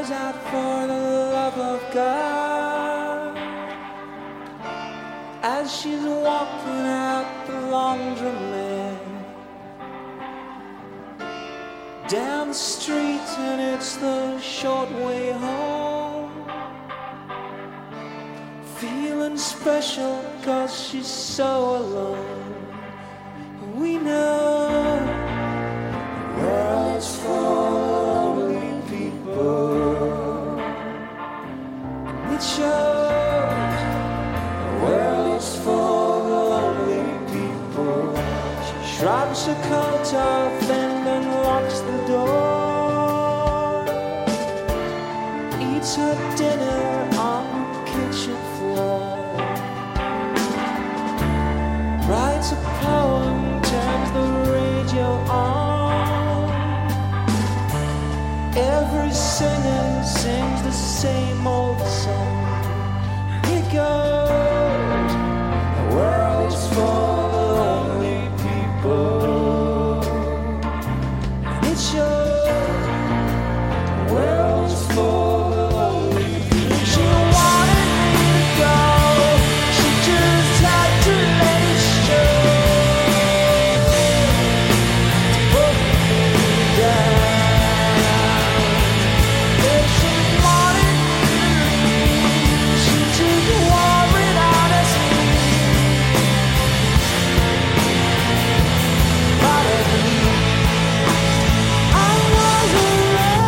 cries out for the love of God as she's walking out the laundromat down the street, and it's the short way home. Feeling special 'cause she's so alone. We know the world's full of lonely people. It shows the world's full of lonely people. She shrugs her coat off and then locks the door. Eats her dinner on the kitchen floor. Writes a poem, turns the radio on. Every singer sings the same old song. Here goes, the world's full of lonely people. And it shows, the world's full of lonely people. She wanted me to go, she just had to let it show. Put me down. Yeah, she wanted me to leave, she just worried honestly. But at least I was around.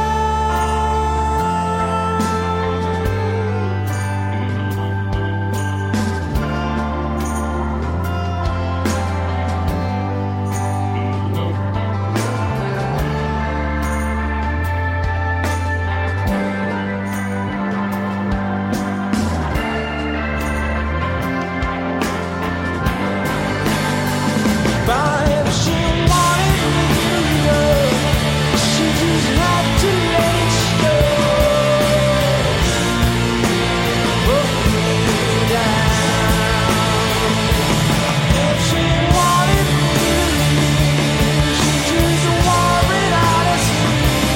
But if she wanted me to go, she just had to let it show. Put me down. If she wanted me to leave, she just worried honestly.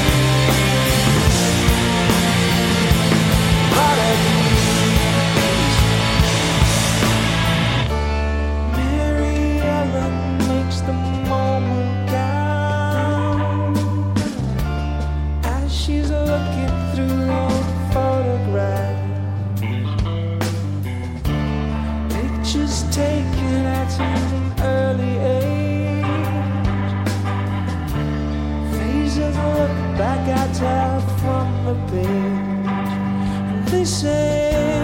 But at least Mary Ellen makes the moment count as she's looking through old photographs. Pictures taken at an early age. Faces look back at her from the page, and they say